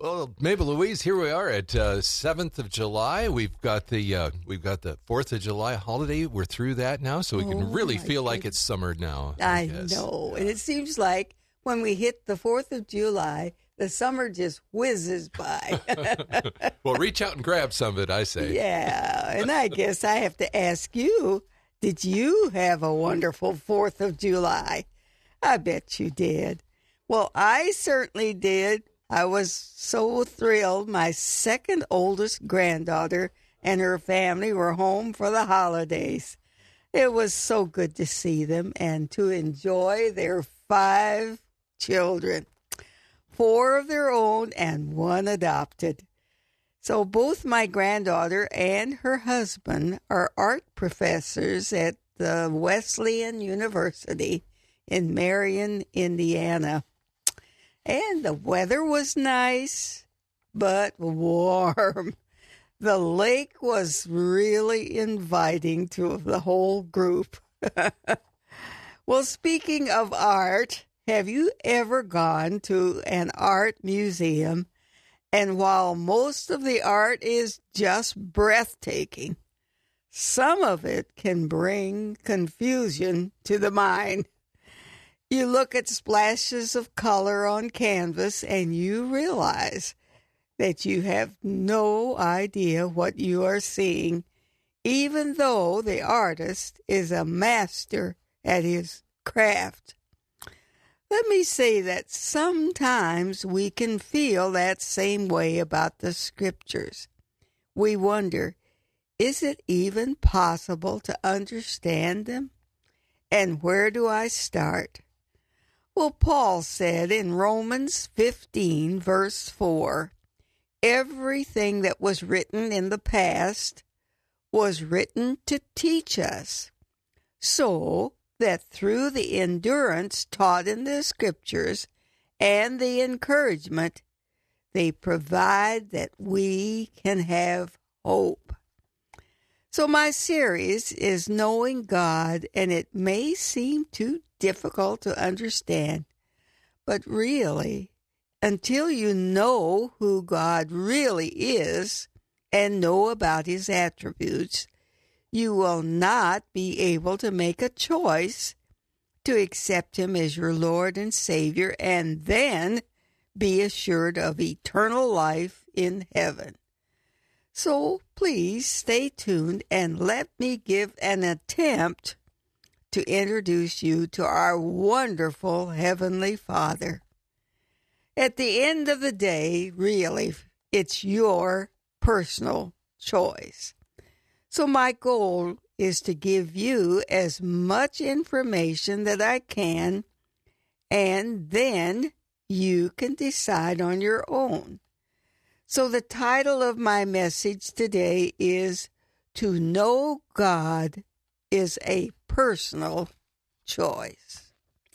Well, Mabel Louise, here we are at 7th of July. We've got the 4th of July holiday. We're through that now, so we can really feel like it's summer now. I know. And it seems like when we hit the 4th of July, the summer just whizzes by. Well, reach out and grab some of it, I say. Yeah, and I guess I have to ask you, did you have a wonderful 4th of July? I bet you did. Well, I certainly did. I was so thrilled. My second oldest granddaughter and her family were home for the holidays. It was so good to see them and to enjoy their 5 children, 4 of their own and 1 adopted. So both my granddaughter and her husband are art professors at the Wesleyan University in Marion, Indiana. And the weather was nice, but warm. The lake was really inviting to the whole group. Well, speaking of art, have you ever gone to an art museum? And while most of the art is just breathtaking, some of it can bring confusion to the mind. You look at splashes of color on canvas and you realize that you have no idea what you are seeing, even though the artist is a master at his craft. Let me say that sometimes we can feel that same way about the scriptures. We wonder, is it even possible to understand them? And where do I start? Well, Paul said in Romans 15, verse 4, everything that was written in the past was written to teach us, so that through the endurance taught in the Scriptures and the encouragement, they provide that we can have hope. So my series is Knowing God, and it may seem too difficult to understand, but really, until you know who God really is and know about his attributes, you will not be able to make a choice to accept him as your Lord and Savior and then be assured of eternal life in heaven. So please stay tuned and let me give an attempt to introduce you to our wonderful Heavenly Father. At the end of the day, really, it's your personal choice. So my goal is to give you as much information that I can, and then you can decide on your own. So the title of my message today is To Know God is a Personal Choice.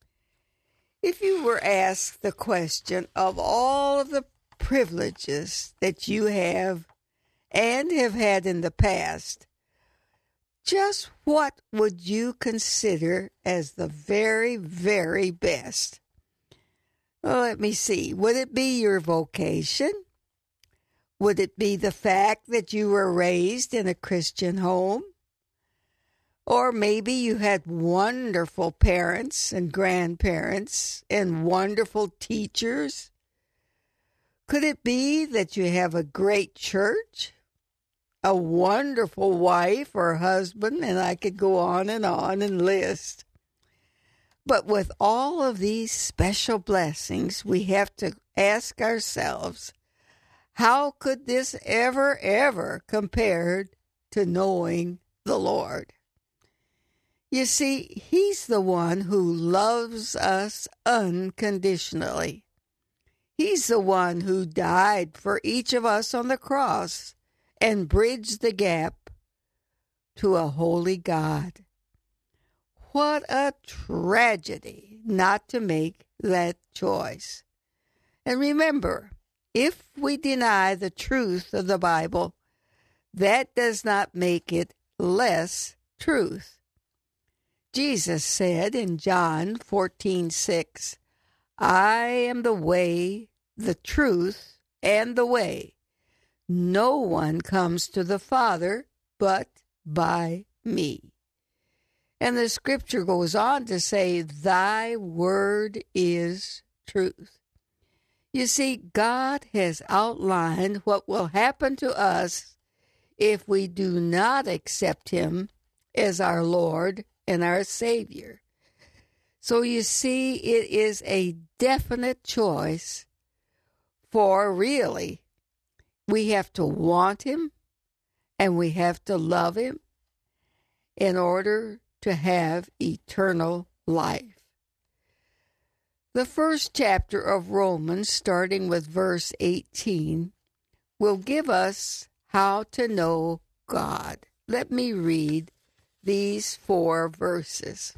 If you were asked the question of all of the privileges that you have and have had in the past, just what would you consider as the very, very best? Well, let me see. Would it be your vocation? Would it be the fact that you were raised in a Christian home? Or maybe you had wonderful parents and grandparents and wonderful teachers? Could it be that you have a great church, a wonderful wife or husband, and I could go on and list. But with all of these special blessings, we have to ask ourselves, how could this ever compare to knowing the Lord? You see, he's the one who loves us unconditionally. He's the one who died for each of us on the cross and bridged the gap to a holy God. What a tragedy not to make that choice. And remember, if we deny the truth of the Bible, that does not make it less truth. Jesus said in John 14:6, I am the way, the truth, and the way. No one comes to the Father but by me. And the scripture goes on to say, thy word is truth. You see, God has outlined what will happen to us if we do not accept him as our Lord and our Savior. So you see, it is a definite choice, for really, we have to want him and we have to love him in order to have eternal life. The first chapter of Romans, starting with verse 18, will give us how to know God. Let me read these 4 verses.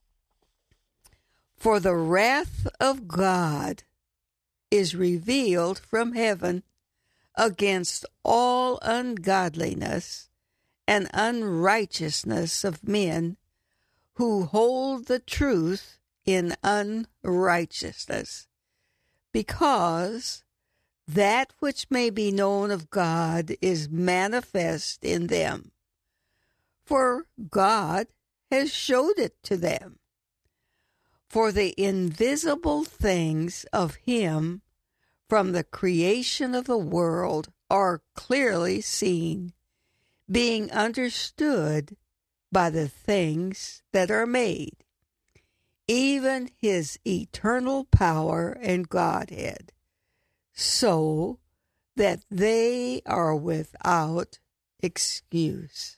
For the wrath of God is revealed from heaven against all ungodliness and unrighteousness of men who hold the truth in unrighteousness, because that which may be known of God is manifest in them, for God has showed it to them. For the invisible things of him from the creation of the world are clearly seen, being understood by the things that are made, even his eternal power and Godhead, so that they are without excuse.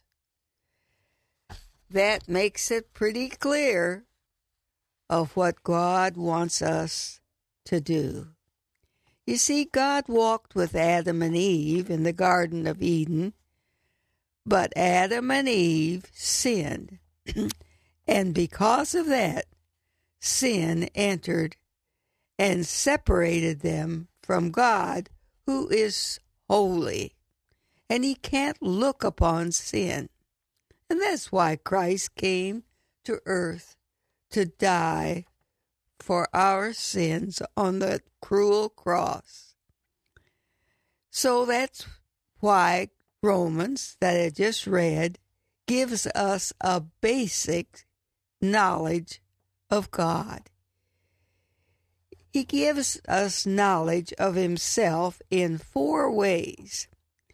That makes it pretty clear of what God wants us to do. You see, God walked with Adam and Eve in the Garden of Eden, but Adam and Eve sinned, and because of that, sin entered and separated them from God, who is holy, and he can't look upon sin. And that's why Christ came to earth to die for our sins on the cruel cross. So that's why Romans, that I just read, gives us a basic knowledge of God. He gives us knowledge of himself in 4 ways.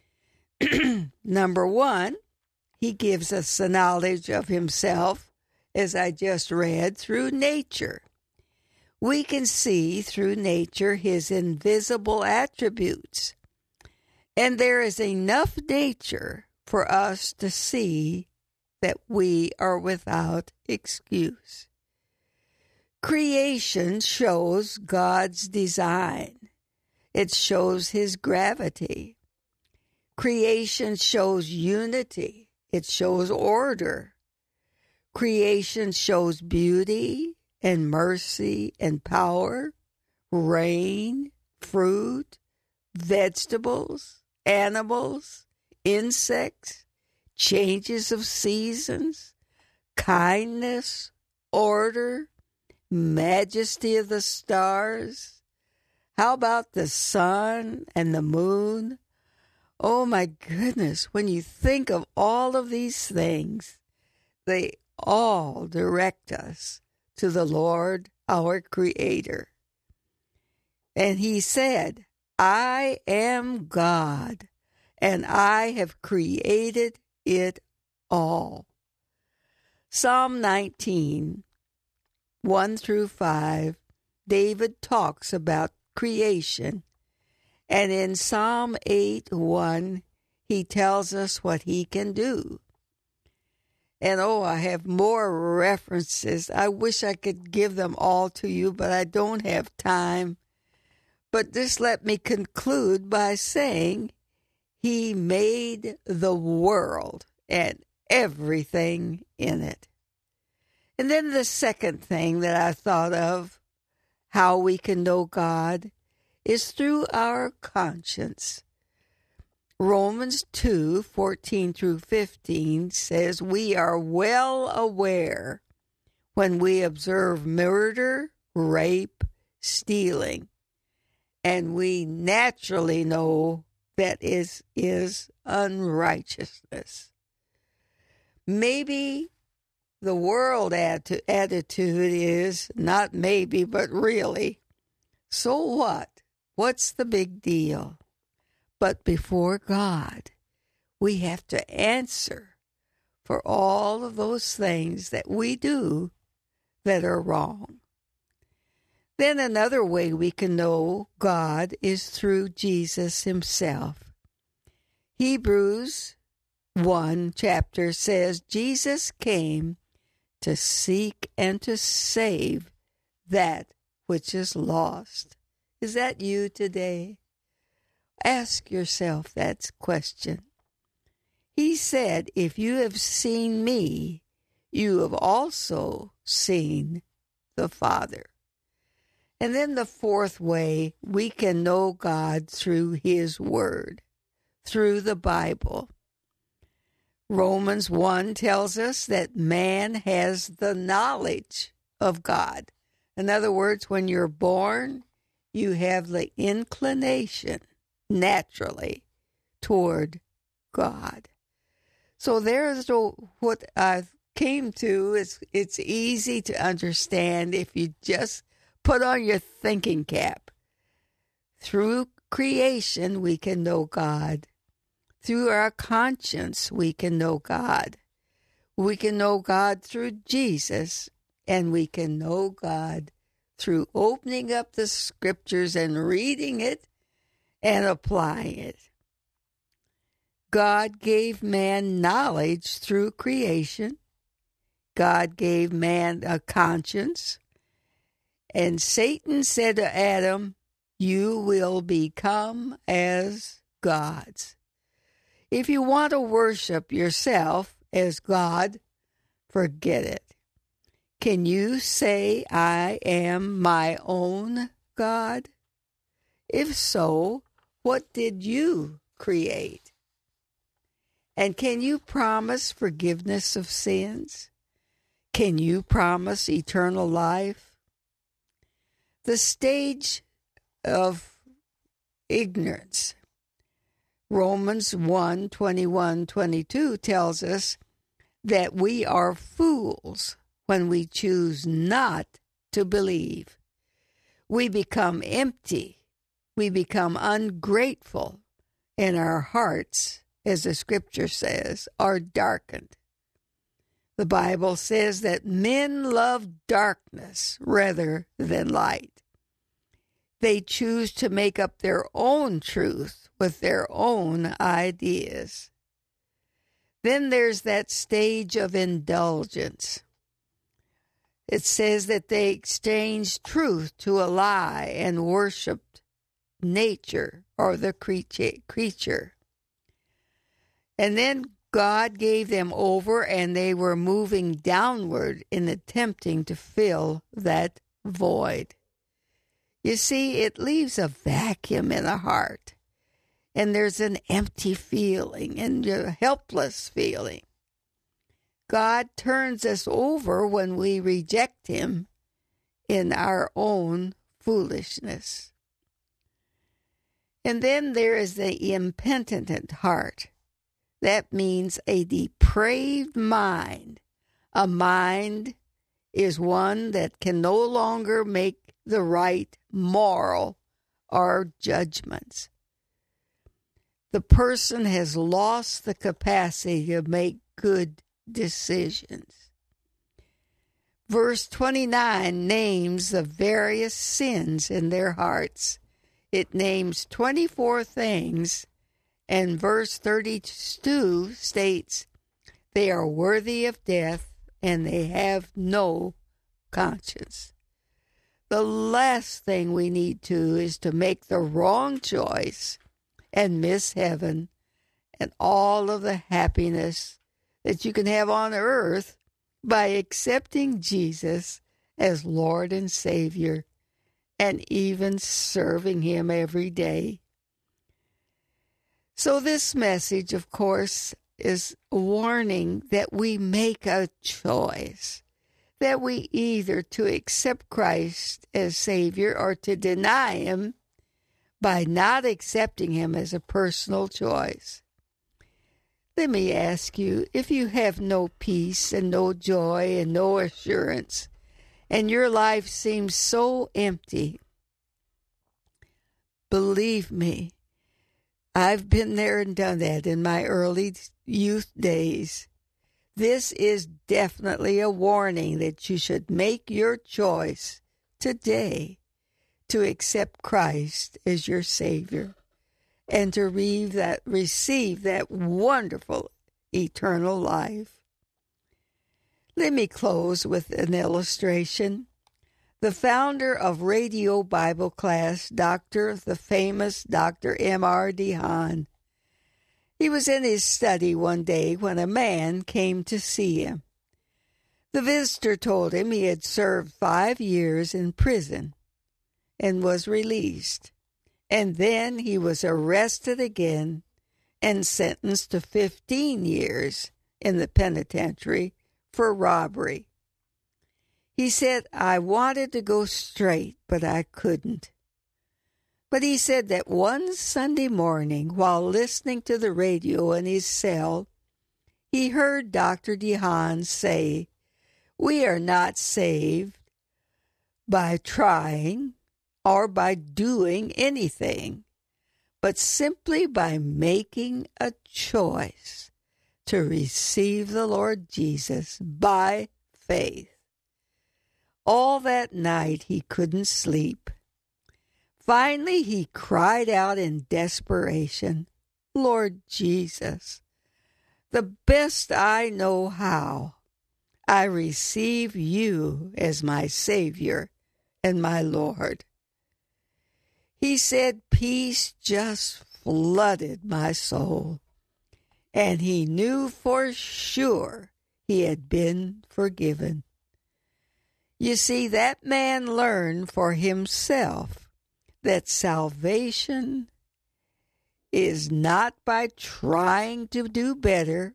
Number 1, he gives us the knowledge of himself, as I just read, through nature. We can see through nature his invisible attributes, and there is enough nature for us to see that we are without excuse. Creation shows God's design. It shows his gravity. Creation shows unity. It shows order. Creation shows beauty and mercy and power, rain, fruit, vegetables, animals, insects, changes of seasons, kindness, order, majesty of the stars. How about the sun and the moon? Oh my goodness, when you think of all of these things, they all direct us to the Lord, our Creator. And he said, I am God, and I have created it all. Psalm 19, 1 through 5, David talks about creation. And in Psalm 8:1, he tells us what he can do. And I have more references. I wish I could give them all to you, but I don't have time. But just let me conclude by saying he made the world and everything in it. And then the second thing that I thought of, how we can know God, is through our conscience. Romans 2:14 through 15 says we are well aware when we observe murder, rape, stealing, and we naturally know that is unrighteousness. Maybe the world attitude is not maybe, but really. So what? What's the big deal? But before God, we have to answer for all of those things that we do that are wrong. Then another way we can know God is through Jesus himself. Hebrews 1 chapter says, Jesus came to seek and to save that which is lost. Is that you today? Ask yourself that question. He said, if you have seen me, you have also seen the Father. And then the fourth way we can know God through his word, through the Bible. Romans 1 tells us that man has the knowledge of God. In other words, when you're born, you have the inclination naturally toward God. So there's what I came to. It's easy to understand if you just put on your thinking cap. Through creation, we can know God. Through our conscience, we can know God. We can know God through Jesus, and we can know God through opening up the scriptures and reading it and applying it. God gave man knowledge through creation. God gave man a conscience. And Satan said to Adam, you will become as gods. If you want to worship yourself as God, forget it. Can you say, I am my own God? If so, what did you create? And can you promise forgiveness of sins? Can you promise eternal life? The stage of ignorance. Romans 1:21-22 tells us that we are fools when we choose not to believe. We become empty. We become ungrateful, and our hearts, as the scripture says, are darkened. The Bible says that men love darkness rather than light. They choose to make up their own truth with their own ideas. Then there's that stage of indulgence. It says that they exchanged truth to a lie and worshiped nature or the creature. And then God gave them over, and they were moving downward in attempting to fill that void. You see, it leaves a vacuum in the heart, and there's an empty feeling and a helpless feeling. God turns us over when we reject him in our own foolishness. And then there is the impenitent heart. That means a depraved mind. A mind is one that can no longer make the right moral or judgments. The person has lost the capacity to make good decisions. Verse 29 names the various sins in their hearts. It names 24 things, and verse 32 states they are worthy of death and they have no conscience. The last thing we need to is to make the wrong choice and miss heaven and all of the happiness that you can have on earth by accepting Jesus as Lord and Savior and even serving him every day. So this message, of course, is a warning that we make a choice, that we either to accept Christ as Savior or to deny him by not accepting him as a personal choice. Let me ask you, if you have no peace and no joy and no assurance, and your life seems so empty, believe me, I've been there and done that in my early youth days. This is definitely a warning that you should make your choice today to accept Christ as your Savior and to receive that wonderful eternal life. Let me close with an illustration. The founder of Radio Bible Class, the famous Dr. M.R. DeHaan, he was in his study one day when a man came to see him. The visitor told him he had served 5 years in prison and was released, and then he was arrested again and sentenced to 15 years in the penitentiary for robbery. He said, I wanted to go straight, but I couldn't. But he said that one Sunday morning, while listening to the radio in his cell, he heard Dr. DeHaan say, we are not saved by trying or by doing anything, but simply by making a choice to receive the Lord Jesus by faith. All that night he couldn't sleep. Finally, he cried out in desperation, Lord Jesus, the best I know how, I receive you as my Savior and my Lord. He said peace just flooded my soul, and he knew for sure he had been forgiven. You see, that man learned for himself that salvation is not by trying to do better,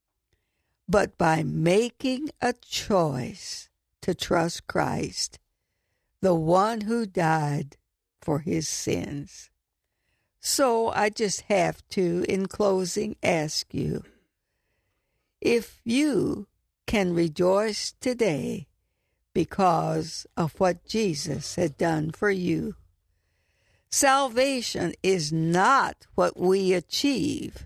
but by making a choice to trust Christ, the one who died for his sins. So I just have to, in closing, ask you, if you can rejoice today because of what Jesus had done for you. Salvation is not what we achieve,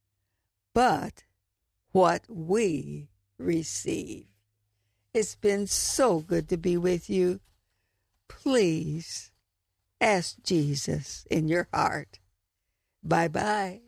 but what we receive. It's been so good to be with you. Please ask Jesus in your heart. Bye-bye.